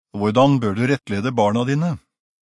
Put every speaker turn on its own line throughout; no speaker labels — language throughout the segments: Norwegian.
Hvordan bør du rettlede barna dine?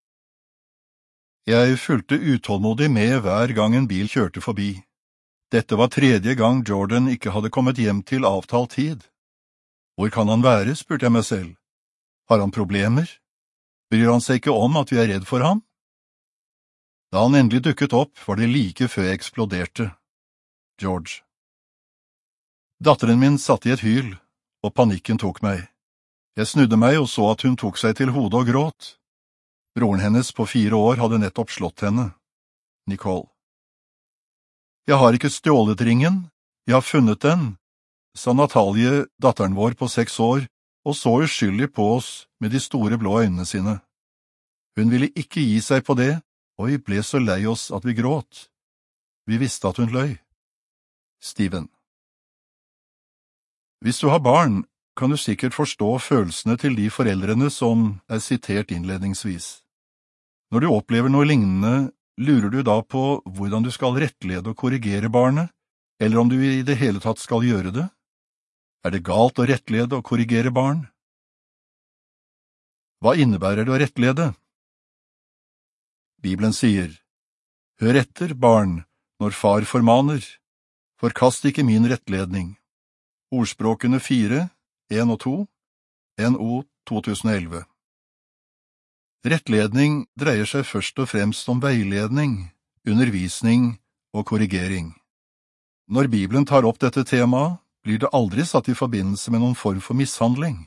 Jeg fulgte utålmodig med hver gang en bil kjørte forbi. Dette var tredje gang Jordan ikke hadde kommet hjem til avtalt tid. Hvor kan han være, spurte jeg meg selv. Har han problemer? Bryr han seg ikke om at vi er redd for ham? Da han endelig dukket opp, var det like før jeg eksploderte. George. Datteren min satt i et hyl, og panikken tok meg. Jeg snudde meg og så at hun tok seg til hodet og gråt. Broren hennes på 4 år hadde nettopp slått henne. Nicole. Jeg har ikke stjålet ringen, jeg har funnet den, sa Natalie, datteren vår på 6 år, og så uskyldig på oss med de store blå øynene sine. Hun ville ikke gi seg på det, og vi ble så lei oss at vi gråt. Vi visste at hun løy. Steven. Hvis du har barn, kan du sikkert forstå følelsene til de foreldrene som er sitert innledningsvis. Når du opplever noe lignende, lurer du da på hvordan du skal rettlede og korrigere barnet, eller om du i det hele tatt skal gjøre det? Er det galt å rettlede og korrigere barn? Hva innebærer det å rettlede? Bibelen sier, «Hør etter, barn, når far formaner. Forkast ikke min rettledning.» Ordspråkene 4, 1 og 2, NO 2011. Rettledning dreier seg først og fremst om veiledning, undervisning og korrigering. Når Bibelen tar opp dette temaet, blir det aldri satt i forbindelse med noen form for mishandling.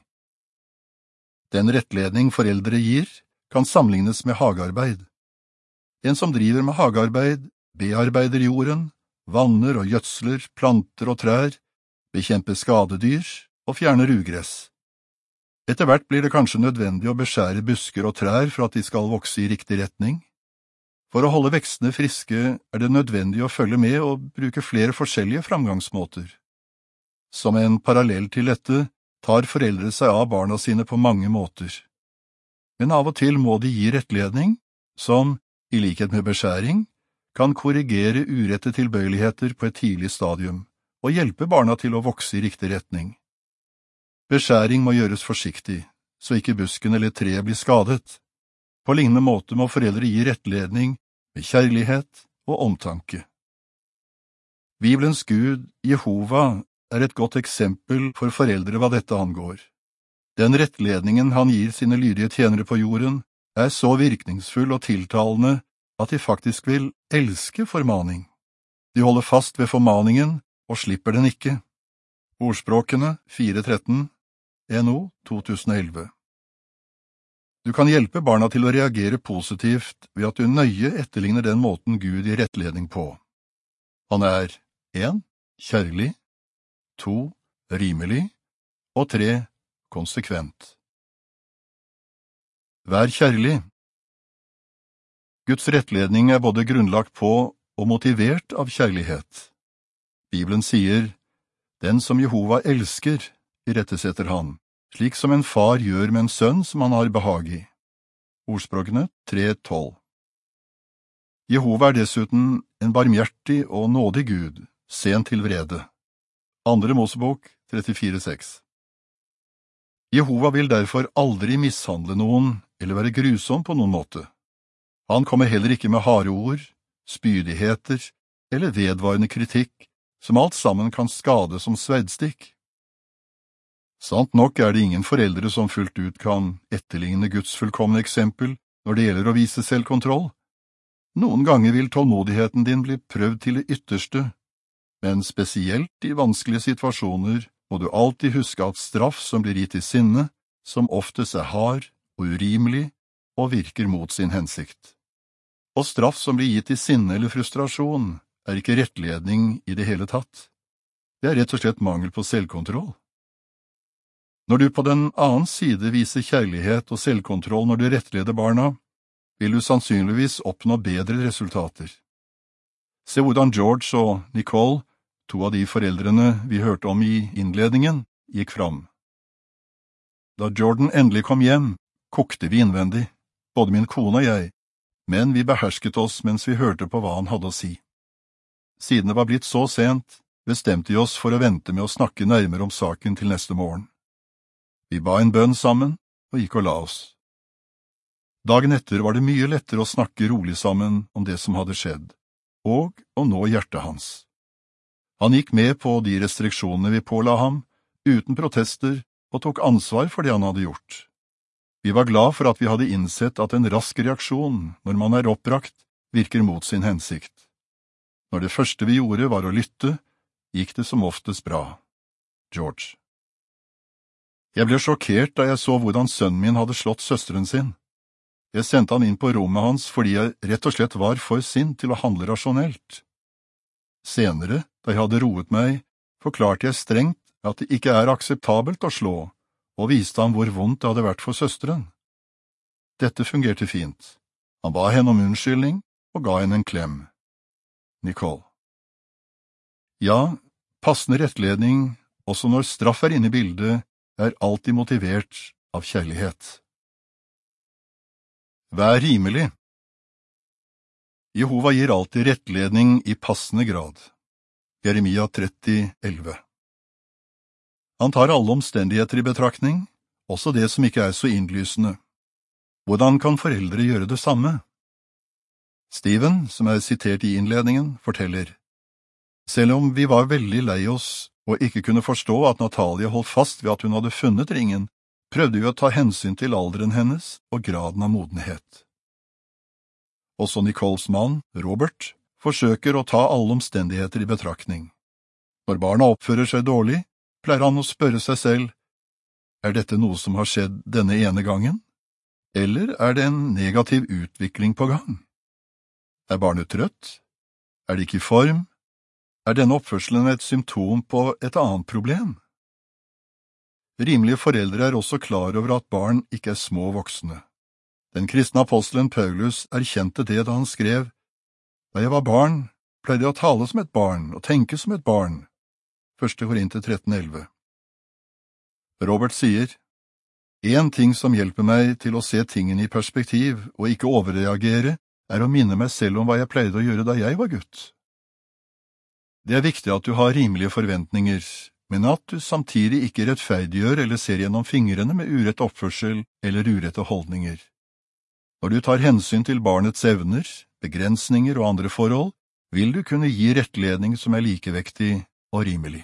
Den rettledning foreldre gir, kan sammenlignes med hagearbeid. En som driver med hagearbeid, bearbeider jorden, vanner og gjødsler, planter og trær, bekjemper skadedyr og fjerner ugress. Etter hvert blir det kanskje nødvendig å beskjære busker og trær for at de skal vokse i riktig retning. For å holde vekstene friske er det nødvendig å følge med og bruke flere forskjellige framgangsmåter. Som en parallell til dette tar foreldre seg av barna sine på mange måter. Men av og til må de gi rettledning, som, i likhet med beskjæring, kan korrigere urette tilbøyeligheter på et tidlig stadium og hjelpe barna til å vokse i riktig retning. Beskjæring må gjøres forsiktig, så ikke busken eller treet blir skadet. På lignende måte må foreldre gi rettledning med kjærlighet og omtanke. Bibelens Gud, Jehova, er et godt eksempel for foreldre hva dette angår. Den rettledningen han gir sine lydige tjenere på jorden, er så virkningsfull og tiltalende at de faktisk vil elske formaning. De holder fast ved formaningen og slipper den ikke. Ordspråkene 4.13, NO 2011. Du kan hjelpe barna til å reagere positivt ved at du nøye etterligner den måten Gud gir rettledning på. Han er 1. Kjærlig, 2. Rimelig, og 3. Konsekvent. Vær kjærlig. Guds rettledning er både grunnlagt på og motivert av kjærlighet. Bibelen sier, «Den som Jehova elsker, irettesetter han, slik som en far gjør med en sønn som han har behag i.» Ordspråkene 3.12. Jehova er dessuten en barmhjertig og nådig Gud, sen til vrede. 2. Mosebok 34.6. Jehova vil derfor aldri mishandle noen eller være grusom på noen måte. Han kommer heller ikke med harde ord, spydigheter eller vedvarende kritikk, som alt sammen kan skade som sverdstikk. Sant nok er det ingen foreldre som fullt ut kan etterligne Guds fullkomne eksempel når det gjelder å vise selvkontroll. Noen ganger vil tålmodigheten din bli prøvd til det ytterste, men spesielt i vanskelige situasjoner må du alltid huske at straff som blir gitt i sinne, som oftest er hard og urimelig og virker mot sin hensikt. Og straff som blir gitt i sinne eller frustrasjon er ikke rettledning i det hele tatt. Det er rett og slett mangel på selvkontroll. Når du på den annen side viser kjærlighet og selvkontroll når du rettleder barna, vil du sannsynligvis oppnå bedre resultater. Se hvordan George og Nicole, 2 av de foreldrene vi hørte om i innledningen, gikk fram. Da Jordan endelig kom hjem, kokte vi innvendig, både min kone og jeg, men vi behersket oss mens vi hørte på hva han hadde å si. Siden det var blitt så sent, bestemte vi oss for å vente med å snakke nærmere om saken til neste morgen. Vi ba en bønn sammen, og gikk og la oss. Dagen etter var det mye lettere å snakke rolig sammen om det som hadde skjedd, og å nå hjertet hans. Han gikk med på de restriksjonene vi påla ham, uten protester, og tok ansvar for det han hadde gjort. Vi var glad for at vi hadde innsett at en rask reaksjon, når man er oppbrakt, virker mot sin hensikt. Når det første vi gjorde var å lytte, gikk det som oftest bra. George. Jeg ble sjokkert da jeg så hvordan sønnen min hadde slått søsteren sin. Jeg sendte han inn på rommet hans fordi jeg rett og slett var for sint til å handle rasjonelt. Senere, da jeg hadde roet meg, forklarte jeg strengt at det ikke er akseptabelt å slå, og viste ham hvor vondt det hadde vært for søsteren. Dette fungerte fint. Han ba henne om unnskyldning og ga henne en klem. Nicole. Ja, passende rettledning, også når straff er inne i bildet, er alltid motivert av kjærlighet. Vær rimelig. Jehova gir alltid rettledning i passende grad. Jeremia 30:11. Han tar alle omstendigheter i betraktning, også det som ikke er så innlysende. Hvordan kan foreldre gjøre det samme? Steven, som er sitert i innledningen, forteller: Selv om vi var veldig lei oss og ikke kunne forstå at Natalie holdt fast ved at hun hadde funnet ringen, prøvde vi å ta hensyn til alderen hennes og graden av modenhet. Også Nicoles mann, Robert, forsøker å ta alle omstendigheter i betraktning. Når barna oppfører seg dårlig, pleier han å spørre seg selv: Er dette noe som har skjedd denne ene gangen, eller er det en negativ utvikling på gang? Er barnet trøtt? Er det ikke i form? Er denne oppførselen et symptom på et annet problem? Rimelige foreldre er også klar over at barn ikke er små voksne. Den kristne apostelen Paulus erkjente det da han skrev: Da jeg var barn, pleide jeg å tale som et barn og tenke som et barn. 1. Korinter 13:11. Robert sier: En ting som hjelper meg til å se tingene i perspektiv og ikke overreagere, er å minne meg selv om hva jeg pleide å gjøre da jeg var gutt. Det er viktig at du har rimelige forventninger, men at du samtidig ikke rettferdiggjør eller ser gjennom fingrene med urett oppførsel eller urette holdninger. Når du tar hensyn til barnets evner, begrensninger og andre forhold, vil du kunne gi rettledning som er likevektig og rimelig.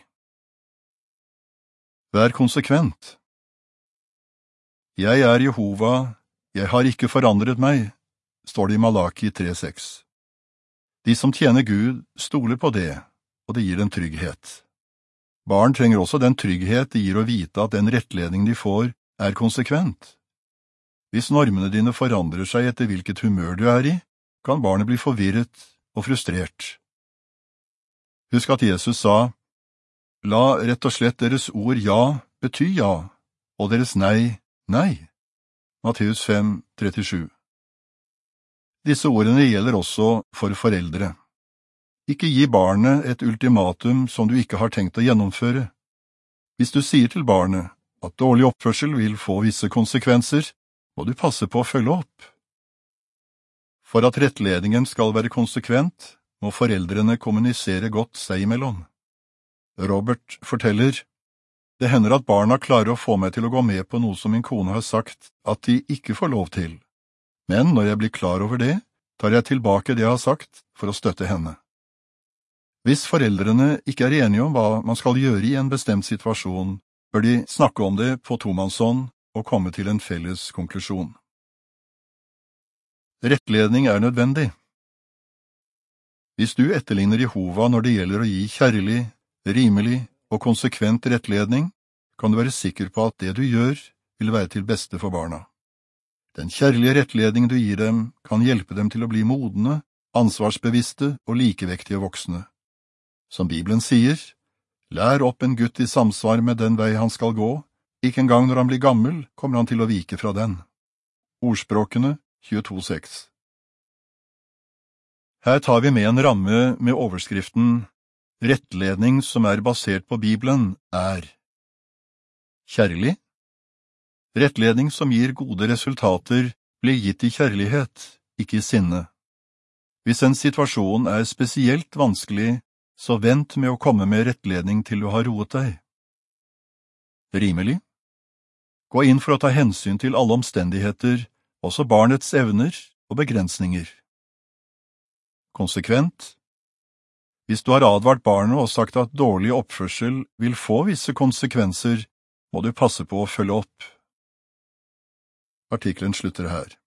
Vær konsekvent. Jeg er Jehova, jeg har ikke forandret meg, står det i Malaki 3:6. De som tjener Gud stoler på det, og det gir en trygghet. Barn trenger også den trygghet det gir å vite at den rettledning de får, er konsekvent. Hvis normene dine forandrer seg etter hvilket humør du er i, kan barnet bli forvirret og frustrert. Husk at Jesus sa: La rett og slett deres ord ja bety ja, og deres nei, nei. Matteus 5:37. Disse ordene gjelder også for foreldre. Ikke gi barnet et ultimatum som du ikke har tenkt å gjennomføre. Hvis du sier til barnet at dårlig oppførsel vil få visse konsekvenser, må du passe på å følge opp. For at rettledningen skal være konsekvent, må foreldrene kommunisere godt seg imellom. Robert forteller: Det hender at barna klarer å få meg til å gå med på noe som min kone har sagt at de ikke får lov til, men når jeg blir klar over det, tar jeg tilbake det jeg har sagt for å støtte henne. Hvis foreldrene ikke er enige om hva man skal gjøre i en bestemt situasjon, bør de snakke om det på tomannshånd og komme til en felles konklusjon. Rettledning er nødvendig. Hvis du etterligner Jehova når det gjelder å gi kjærlig, rimelig og konsekvent rettledning, kan du være sikker på at det du gjør vil være til beste for barna. Den kjærlige rettledning du gir dem, kan hjelpe dem til å bli modne, ansvarsbevisste og likevektige voksne. Som Bibelen sier: Lær opp en gutt i samsvar med den vei han skal gå, ikke engang når han blir gammel kommer han til å vike fra den. Ordspråkene 22:6. Her tar vi med en ramme med overskriften Rettledning som er basert på Bibelen er kjærlig. Rettledning som gir gode resultater blir gitt i kjærlighet, ikke i sinne. Hvis en situasjon er spesielt vanskelig, så vent med å komme med rettledning til du har roet deg. Rimelig. Gå inn for å ta hensyn til alle omstendigheter, også barnets evner og begrensninger. Konsekvent. Hvis du har advart barnet og sagt at dårlig oppførsel vil få visse konsekvenser, må du passe på å følge opp. Artikkelen slutter her.